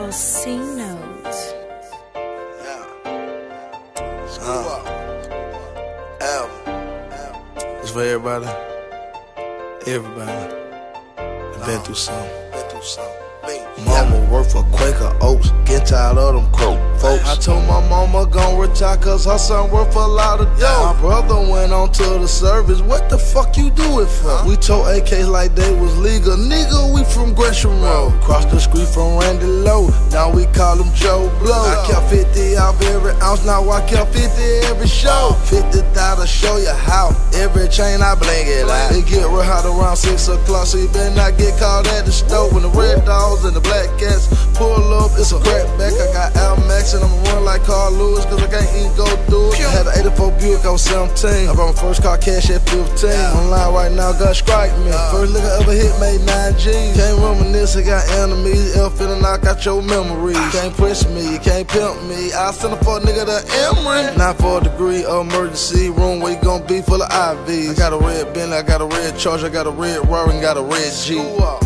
called C Note. It's for everybody. Everybody. Been through something. Mama worked for Quaker Oats, get tired of them croak folks. I told my mama gon' retire cause her son worth a lot of dough. My brother went on to the service, what the fuck you do it for? We told AKs like they was legal, nigga, we from Gresham Road. Cross the street from Randy Lowe, now we call him Joe Blow. I kept 50 off every ounce, now I kept 50 every show. 50 to show you how, every chain I bling it out. It get real hot around 6 o'clock, so you better not get caught at the stove. When the red dogs and the black cats pull up, it's a crack back. I got Al Max and I'ma run like Carl Lewis cause I can't even go through it. I had an 84 Buick, I was 17. I brought my first car cash at 15. Online right now, God strike me. First liquor ever hit made 9 G's. Can't reminisce, I got enemies. L finna knock out your memories. Can't push me, you can't pimp me. I'll send a fuck nigga to Emory. 94 degree emergency room where you gon' be full of IVs. I got a red Bentley, I got a red Charger, I got a red Roaring, got a red G.